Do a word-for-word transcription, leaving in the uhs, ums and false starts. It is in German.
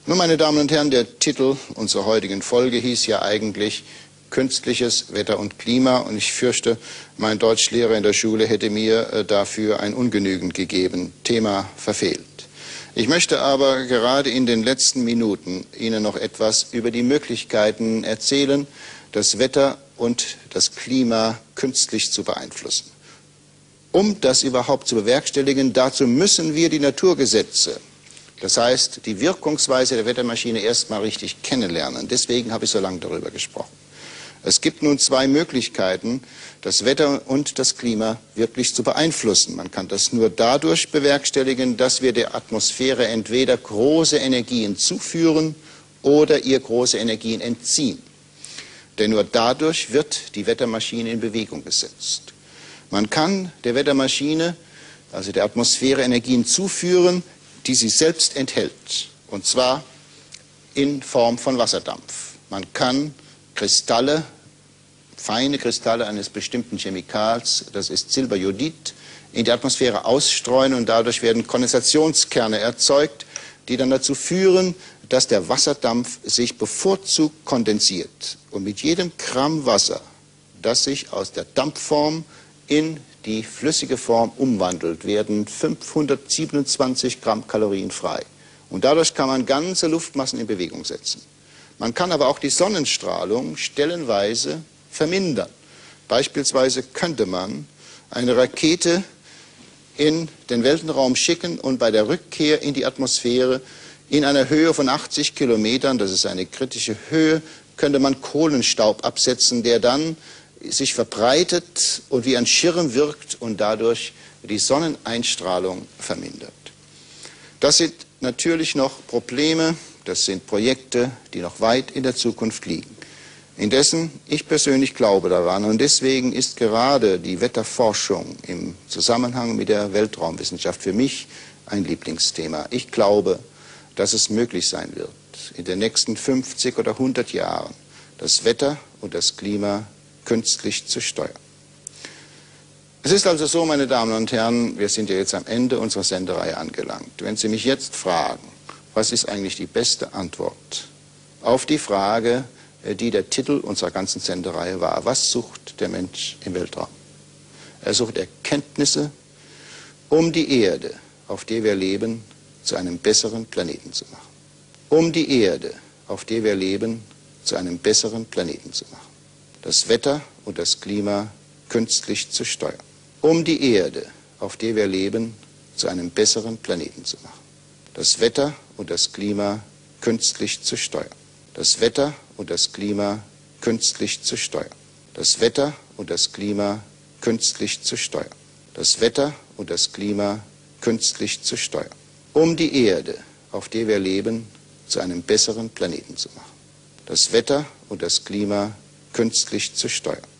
Nun, meine Damen und Herren, der Titel unserer heutigen Folge hieß ja eigentlich Künstliches Wetter und Klima, und ich fürchte, mein Deutschlehrer in der Schule hätte mir dafür ein Ungenügend gegeben. Thema verfehlt. Ich möchte aber gerade in den letzten Minuten Ihnen noch etwas über die Möglichkeiten erzählen, das Wetter und das Klima künstlich zu beeinflussen. Um das überhaupt zu bewerkstelligen, dazu müssen wir die Naturgesetze, das heißt die Wirkungsweise der Wettermaschine, erstmal richtig kennenlernen. Deswegen habe ich so lange darüber gesprochen. Es gibt nun zwei Möglichkeiten, das Wetter und das Klima wirklich zu beeinflussen. Man kann das nur dadurch bewerkstelligen, dass wir der Atmosphäre entweder große Energien zuführen oder ihr große Energien entziehen. Denn nur dadurch wird die Wettermaschine in Bewegung gesetzt. Man kann der Wettermaschine, also der Atmosphäre, Energien zuführen, die sie selbst enthält, und zwar in Form von Wasserdampf. Man kann Kristalle, feine Kristalle eines bestimmten Chemikals, das ist Silberjodid, in die Atmosphäre ausstreuen, und dadurch werden Kondensationskerne erzeugt, die dann dazu führen, dass der Wasserdampf sich bevorzugt kondensiert. Und mit jedem Gramm Wasser, das sich aus der Dampfform in die flüssige Form umwandelt, werden fünfhundertsiebenundzwanzig Gramm Kalorien frei. Und dadurch kann man ganze Luftmassen in Bewegung setzen. Man kann aber auch die Sonnenstrahlung stellenweise vermindern. Beispielsweise könnte man eine Rakete in den Weltenraum schicken und bei der Rückkehr in die Atmosphäre in einer Höhe von achtzig Kilometern, das ist eine kritische Höhe, könnte man Kohlenstaub absetzen, der dann sich verbreitet und wie ein Schirm wirkt und dadurch die Sonneneinstrahlung vermindert. Das sind natürlich noch Probleme, das sind Projekte, die noch weit in der Zukunft liegen. Indessen, ich persönlich glaube daran, und deswegen ist gerade die Wetterforschung im Zusammenhang mit der Weltraumwissenschaft für mich ein Lieblingsthema. Ich glaube, dass es möglich sein wird, in den nächsten fünfzig oder hundert Jahren das Wetter und das Klima künstlich zu steuern. Es ist also so, meine Damen und Herren, wir sind ja jetzt am Ende unserer Sendereihe angelangt. Wenn Sie mich jetzt fragen, was ist eigentlich die beste Antwort auf die Frage, die der Titel unserer ganzen Sendereihe war: Was sucht der Mensch im Weltraum? Er sucht Erkenntnisse, um die Erde, auf der wir leben, zu einem besseren Planeten zu machen. Um die Erde, auf der wir leben, zu einem besseren Planeten zu machen. Das Wetter und das Klima künstlich zu steuern. Um die Erde, auf der wir leben, zu einem besseren Planeten zu machen. Das Wetter und das Klima künstlich zu steuern. Das Wetter und das Klima künstlich zu steuern. Das Wetter und das Klima künstlich zu steuern. Das Wetter und das Klima künstlich zu steuern. Um die Erde, auf der wir leben, zu einem besseren Planeten zu machen. Das Wetter und das Klima künstlich zu steuern.